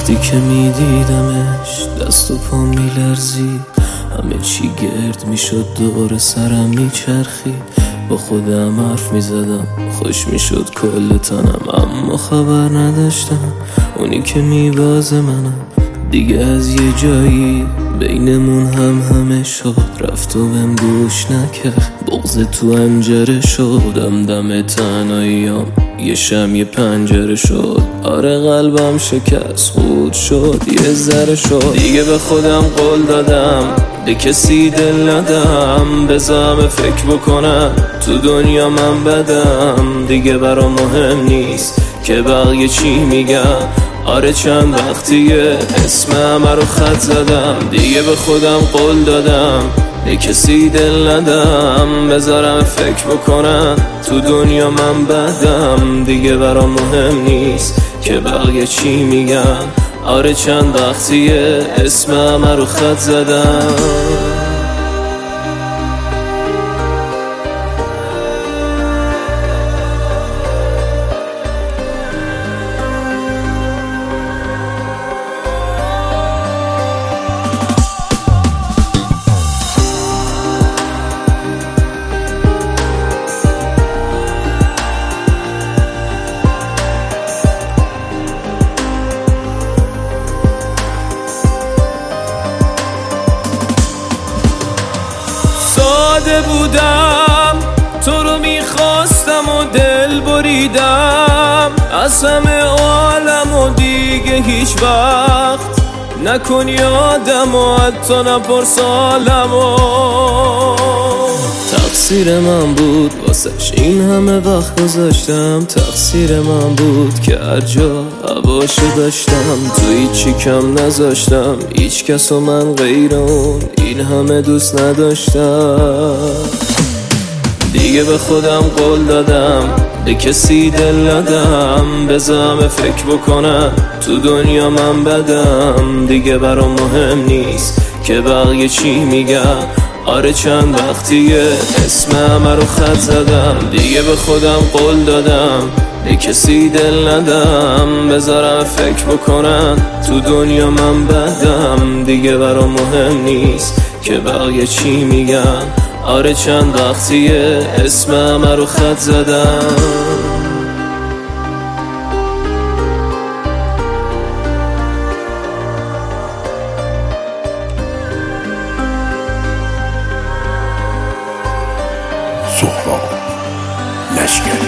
وقتی که میدیدمش دست و پا میلرزید، همه چی گرد میشد دور سرم میچرخید. با خودم حرف میزدم خوش میشد کل تنم، اما خبر نداشتم اونی که میبازه منم. دیگه از یه جایی بینمون همه شد، رفت و بهم گوش نکرد، بغض تو انجره شدم. دم تنهاییام یه شم پنجره شد، آره قلبم شکست خود شد یه ذره شد. دیگه به خودم قول دادم به کسی دل ندم، بذارم فکر بکنم تو دنیا من بدم. دیگه برام مهم نیست که بقیه چی میگن، آره چند وقتیه اسم همه رو خط زدم. دیگه به خودم قول دادم به کسی دل ندم، بذارم فکر بکنم تو دنیا من بدم. دیگه برام مهم نیست که بقیه چی میگن، آره چند وقتیه اسم همه رو خط زدم. ساده بودم تو رو میخواستم و دل بریدم، از همه عالم و دیگه هیچ وقت نکن یادم و حتی نپرس حالم و تقصیر من بود واسش این همه وقت گذاشتم، تقصیر من بود که هر جا هواشو داشتم تو هیچی کم نذاشتم. هیچ کس و من غیر اون این همه دوست نداشتم. دیگه به خودم قول دادم به کسی دل ندم، بذارم فکر بکنم تو دنیا من بدم. دیگه برام مهم نیست که بقیه چی میگن، آره چند وقتیه اسم همه رو خط زدم. دیگه به خودم قول دادم به کسی دل ندم، بذارم فکر بکنم تو دنیا من بدم. دیگه برام مهم نیست که بقیه چی میگن، آره چند وقتیه اسم همه رو خط زدم. سهراب لشکری.